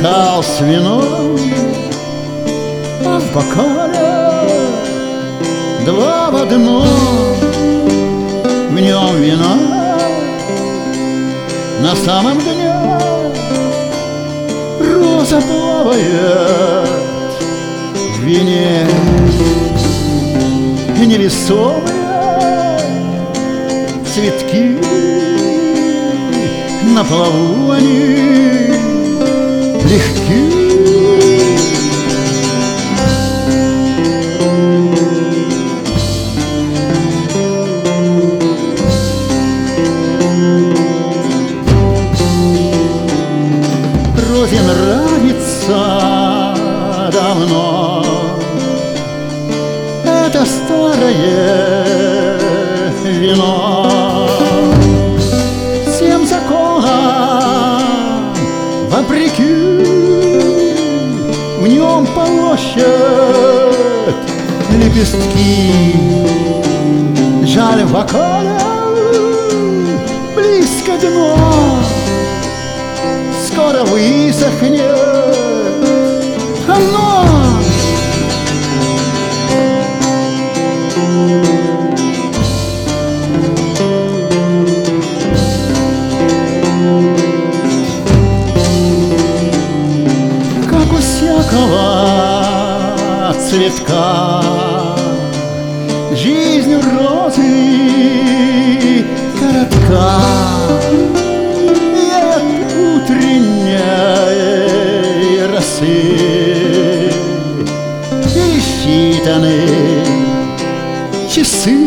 бокал с вином, а в бокале два в одном. В нем вино, на самом дне роза плавает в вине. И невесомые цветки, на плаву они легки. Розе нравится давно это старое вино. Всем законам вопреки в нем полощет лепестки. Жаль, в бокале близко дно, скоро высохнет оно. Как у всякого цветка жизнь розы коротка. Утренней росы пересчитаны часы,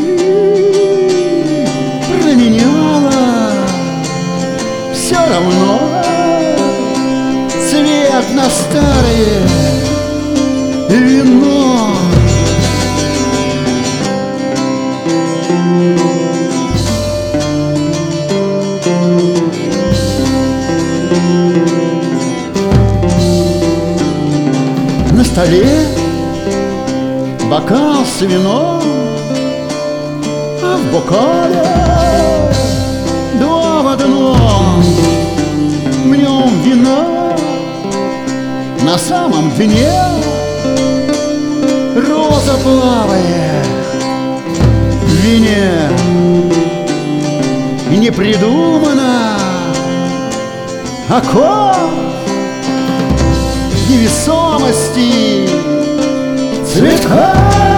променяла все равно цвет на старое вино. На столе бокал с вином, а в бокале два в одном. В нем вина, на самом дне роза плавает в вине. И не придумано окон невесомости цветка.